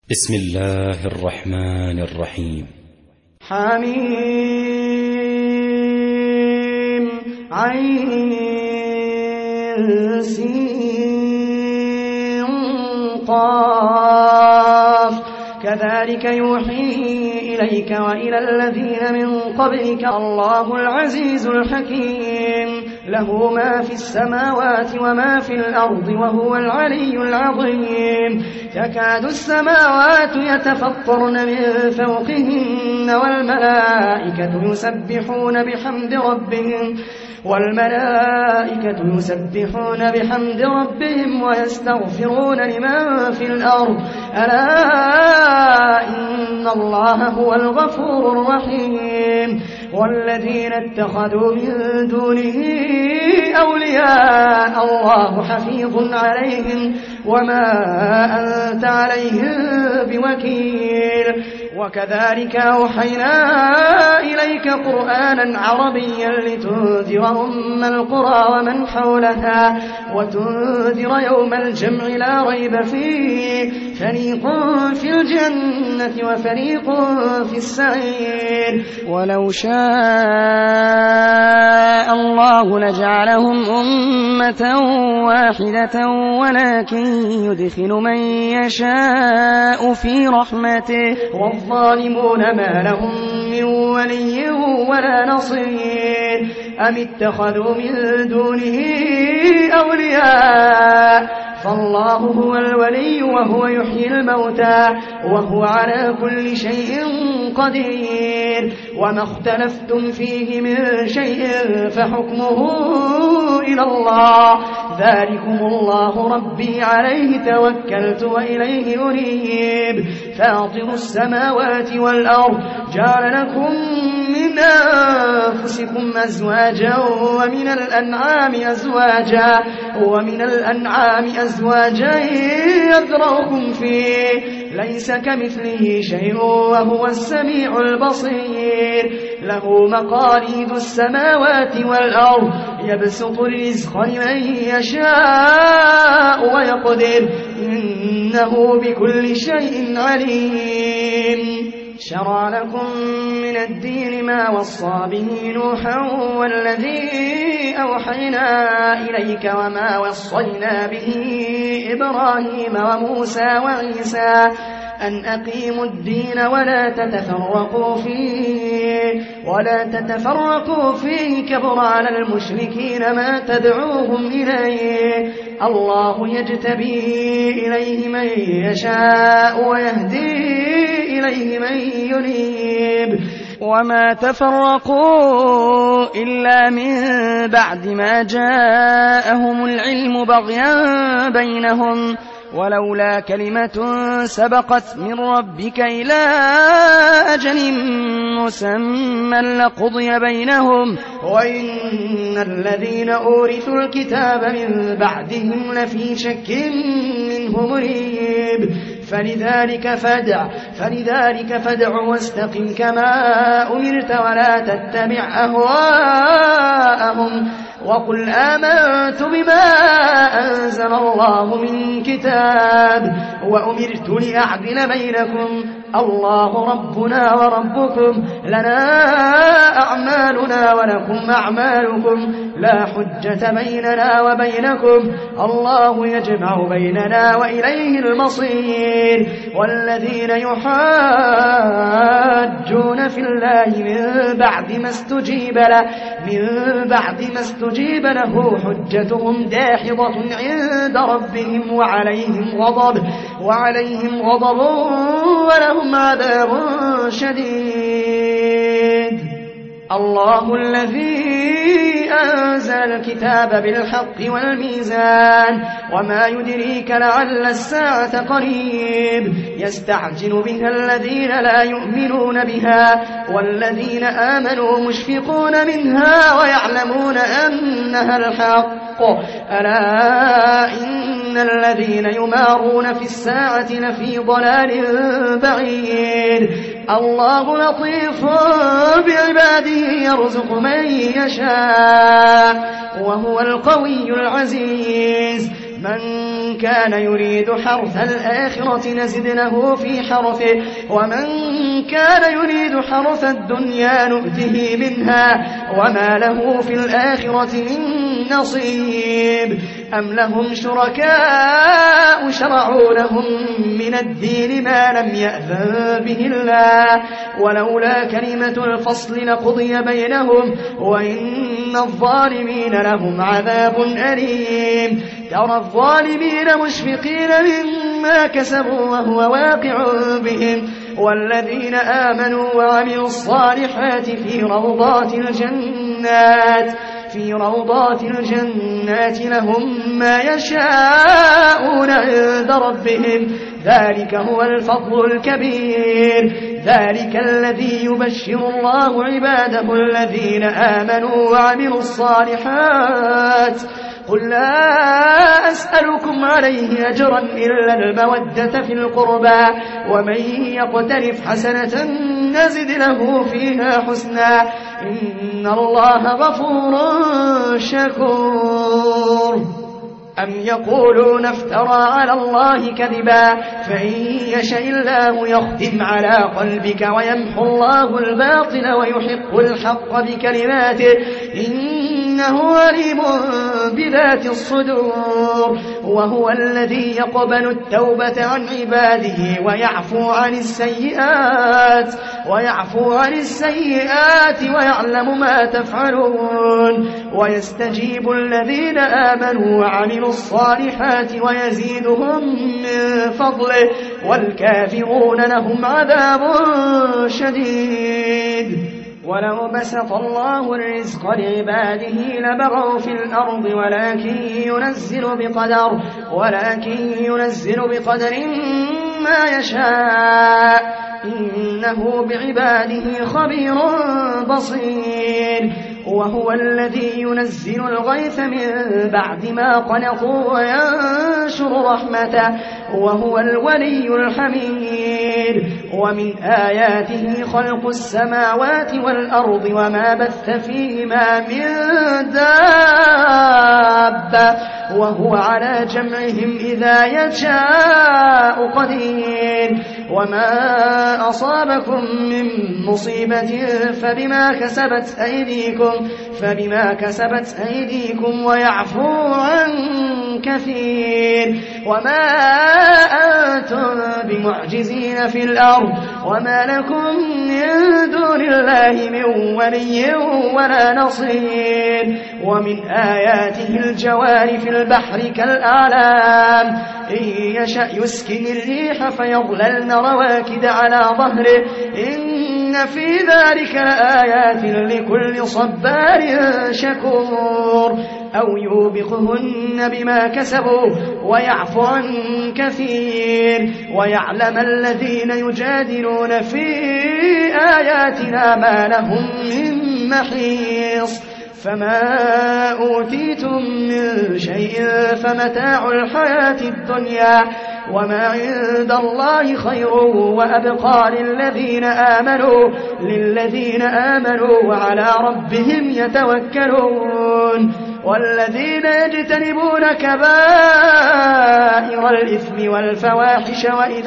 بسم الله الرحمن الرحيم. حميم عين سين قاف كذلك يوحي إليك وإلى الذين من قبلك الله العزيز الحكيم له ما في السماوات وما في الأرض وهو العلي العظيم تكاد السماوات يتفطرن من فوقهن والملائكة يسبحون بحمد ربهم ويستغفرون لمن في الأرض ألا إن الله هو الغفور الرحيم والذين اتخذوا من دونه أولياء الله حفيظ عليهم وما أنت عليهم بوكيل وكذلك أوحينا إليك قرآنا عربيا لتنذر أم القرى ومن حولها وتنذر يوم الجمع لا ريب فيه فريق في الجنة وفريق في السعير ولو شاء الله لجعلهم أمة واحدة ولكن يدخل من يشاء في رحمته والظالمون ما لهم من ولي ولا نصير أم اتخذوا من دونه أولياء فالله هو الولي وهو يحيي الموتى وهو على كل شيء قدير وما اختلفتم فيه من شيء فحكمه إلى الله ذلكم الله ربي عليه توكلت وإليه أنيب فاطر السماوات والأرض جعل لكم من أنفسكم أزواجا ومن الأنعام أزواجا يذرأكم فيه ليس كمثله شيء وهو السميع البصير له مقاليد السماوات والأرض يبسط الرزق لمن يشاء ويقدر إنه بكل شيء عليم شرع لكم من الدين ما وصى به نوحا والذي أوحينا إليك وما وصينا به إبراهيم وموسى وعيسى أن أقيموا الدين ولا تتفرقوا فيه كبر على المشركين ما تدعوهم إليه الله يجتبي إليه من يشاء ويهدي إليه من ينيب وما تفرقوا إلا من بعد ما جاءهم العلم بغيا بينهم ولولا كلمة سبقت من ربك إلى أجل مسمى لقضي بينهم وإن الذين أورثوا الكتاب من بعدهم لفي شك منه مريب فلذلك فادع واستقم كما أمرت ولا تتبع أهواءهم وقل آمنت بما أنزل الله من كتاب وأمرت لأعدل بينكم الله ربنا وربكم لنا أعمالنا ولكم أعمالكم لا حجة بيننا وبينكم الله يجمع بيننا وإليه المصير والذين يحاجون في الله من بعد ما استجيب له حجتهم داحضة عند ربهم وعليهم غضب ولهم عذاب شديد الله الذي أنزل الكتاب بالحق والميزان وما يدريك لعل الساعة قريب يستعجل بها الذين لا يؤمنون بها والذين آمنوا مشفقون منها ويعلمون أنها الحق ألا إن الذين يمارون في الساعة لفي ضلال بعيد الله لطيف بعباده يرزق من يشاء وهو القوي العزيز من كان يريد حرث الآخرة نزد له في حرثه ومن كان يريد حرث الدنيا نؤته منها وما له في الآخرة من نصيب أم لهم شركاء شرعوا لهم من الدين ما لم يأذن به الله ولولا كلمة الفصل لقضي بينهم وإن الظالمين لهم عذاب أليم ترى الظالمين مشفقين مما كسبوا وهو واقع بهم والذين آمنوا وعملوا الصالحات في روضات الجنات لهم ما يشاءون عند ربهم ذلك هو الفضل الكبير ذلك الذي يبشر الله عباده الذين آمنوا وعملوا الصالحات قل لا أسألكم عليه أجرا إلا المودة في القربى ومن يقترف حسنة نزد له فيها حسنا إن الله غفور شكور أم يقولون افترى على الله كذبا فإن يشاء الله يختم على قلبك ويمحو الله الباطل ويحق الحق بكلماته إنه عليم بذات الصدور وهو الذي يقبل التوبة عن عباده ويعفو عن السيئات ويعلم ما تفعلون ويستجيب الذين آمنوا وعملوا الصالحات ويزيدهم من فضله والكافرون لهم عذاب شديد ولو بسط الله الرزق لعباده لبغوا في الأرض ولكن ينزل بقدر ما يشاء إنه بعباده خبير بصير وهو الذي ينزل الغيث من بعد ما قنطوا وينشر رحمته وهو الولي الحميد ومن آياته خلق السماوات والأرض وما بث فيهما من دابة وهو على جمعهم إذا يشاء قدير وما أصابكم من مصيبة فبما كسبت أيديكم ويعفو عن كثير وما أنتم بمعجزين في الأرض وما لكم من دون الله من ولي ولا نصير ومن آياته الجوار في البحر كالأعلام إن يشأ يسكن الريح فيظللن رواكد على ظهره إن في ذلك لآيات لكل صبار شكور أو يوبقهن بما كسبوا ويعفو عن كثير ويعلم الذين يجادلون في آياتنا ما لهم من محيص فما أوتيتم من شيء فمتاع الحياة الدنيا وما عند الله خير وأبقى للذين آمنوا وعلى ربهم يتوكلون والذين يجتنبون كبائر الإثم والفواحش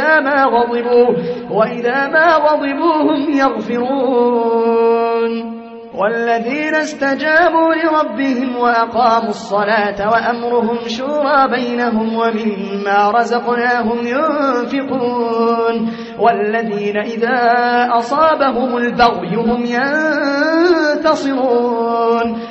وإذا ما غضبوا هم يغفرون والذين استجابوا لربهم وأقاموا الصلاة وأمرهم شورى بينهم ومما رزقناهم ينفقون والذين إذا أصابهم البغي هم ينتصرون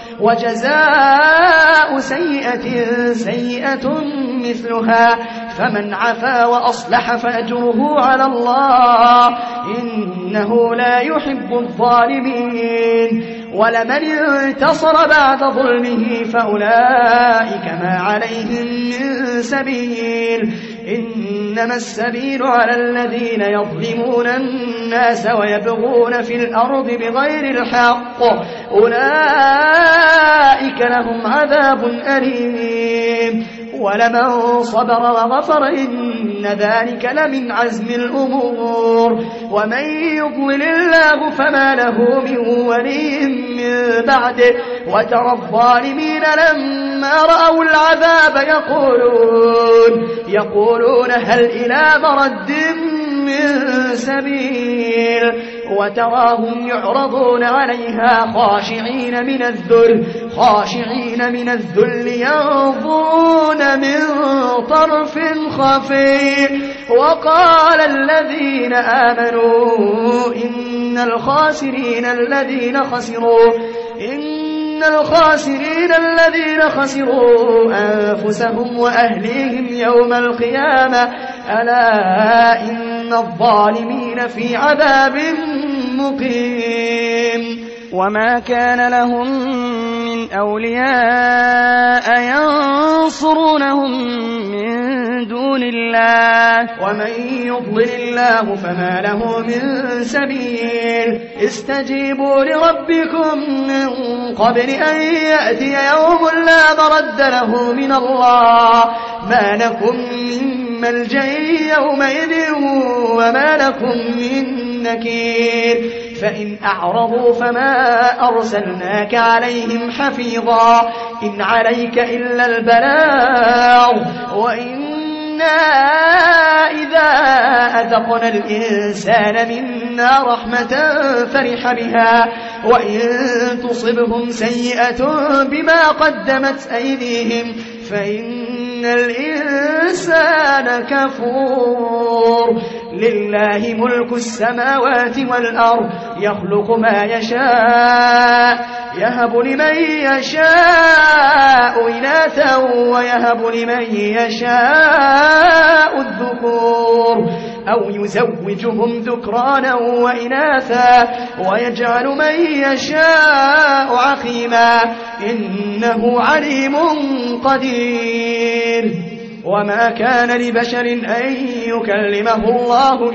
وجزاء سيئة مثلها فمن عفا وأصلح فأجره على الله إنه لا يحب الظالمين ولمن انتصر بعد ظلمه فأولئك ما عليهم من سبيل إنما السبيل على الذين يظلمون الناس ويبغون في الأرض بغير الحق أولئك لهم عذاب أليم ولمن صبر وغفر إن ذلك لمن عزم الأمور ومن يضلل الله فما له من ولي من بعده وترى الظالمين لما فلما رأوا العذاب يقولون هل إلى مرد من سبيل وتراهم يعرضون عليها خاشعين من الذل ينظرون من طرف خفي وقال الذين آمنوا إن الخاسرين الذين خسروا أنفسهم وأهليهم يوم القيامة ألا إن الظالمين في عذاب مقيم وما كان لهم من أولياء ينصرونهم من دون الله ومن يضلل الله فما له من سبيل استجيبوا لربكم من قبل أن يأتي يوم لا مرد له من الله ما لكم من ملجأ يومئذ وما لكم من نكير فإن أعرضوا فما أرسلناك عليهم حفيظا إن عليك إلا البلاغ وإنا إذا أذقنا الإنسان منا رحمة فرح بها وإن تصبهم سيئة بما قدمت أيديهم فإن الإنسان كفور لله ملك السماوات والأرض يخلق ما يشاء يهب لمن يشاء إناثا ويهب لمن يشاء الذكور أو يزوجهم ذكرانا وإناثا ويجعل من يشاء عقيما إنه عليم قدير وما كان لبشر أن يكلمه الله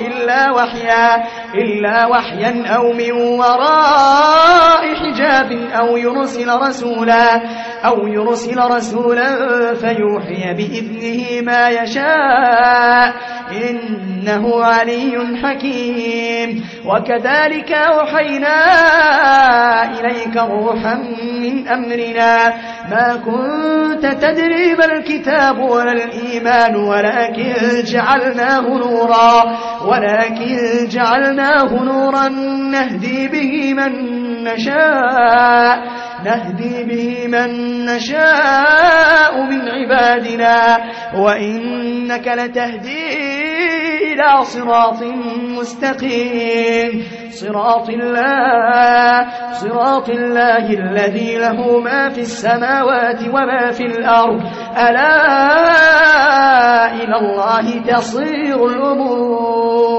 إلا وحيا أو من وراء حجاب أو يرسل رسولا فيوحي بإذنه ما يشاء إنه علي حكيم وكذلك أوحينا إليك روحا من أمرنا ما كنت تدري ما الكتاب ولا الإيمان ولكن جعلناه نورا نهدي به من نشاء من عبادنا وإنك لتهدي إلى صراط مستقيم صراط الله الذي له ما في السماوات وما في الأرض ألا إلى الله تصير الأمور